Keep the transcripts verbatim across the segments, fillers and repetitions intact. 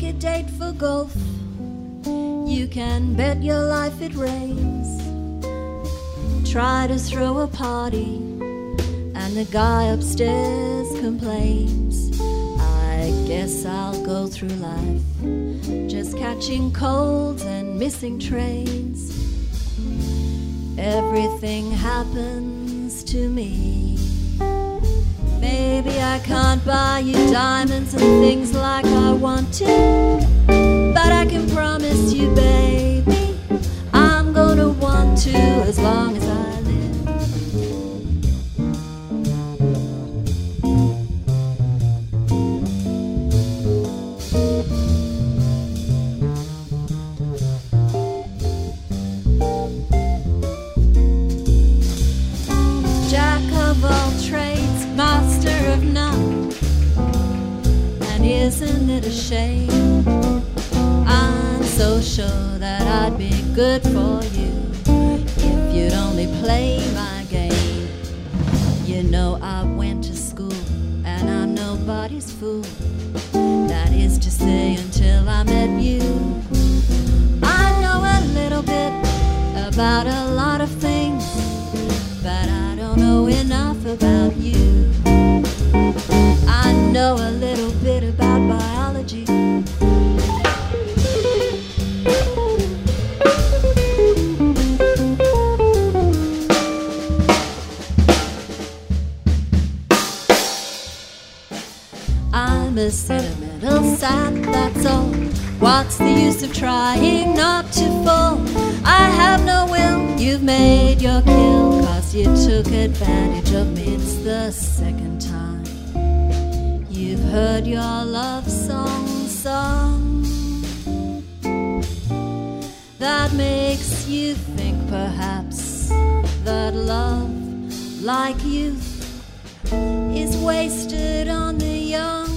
a date for golf. You can bet your life it rains. Try to throw a party and the guy upstairs complains. I guess I'll go through life just catching colds and missing trains. Everything happens to me. Maybe I can't buy you diamonds and things like I want to, but I can promise you, baby, I'm gonna want to as long as I live. Jack of all trades, master of none, and isn't it a shame? I'm so sure that I'd be good for you if you'd only play my game. You know I went to school and I'm nobody's fool. That is to say, until I met you. I know a little bit about a lot of things, but I don't know enough about you. I know a little bit about biology. I'm a sentimental sap, that's all. What's the use of trying not to fall? I have no will, you've made your kill, 'cause you took advantage of me. It's the second time you've heard your love song sung. That makes you think perhaps that love, like youth, is wasted on the young.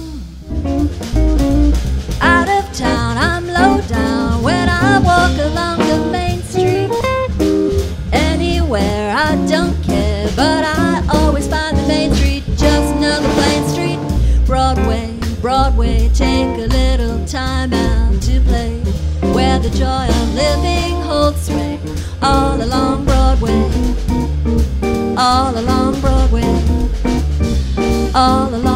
Out of town, I'm low down when I walk along the main street. Anywhere, I don't care, but I always find the main street just another plain street. Broadway, Broadway, take a little time out to play, where the joy of living holds sway. All along Broadway, all along Broadway, all along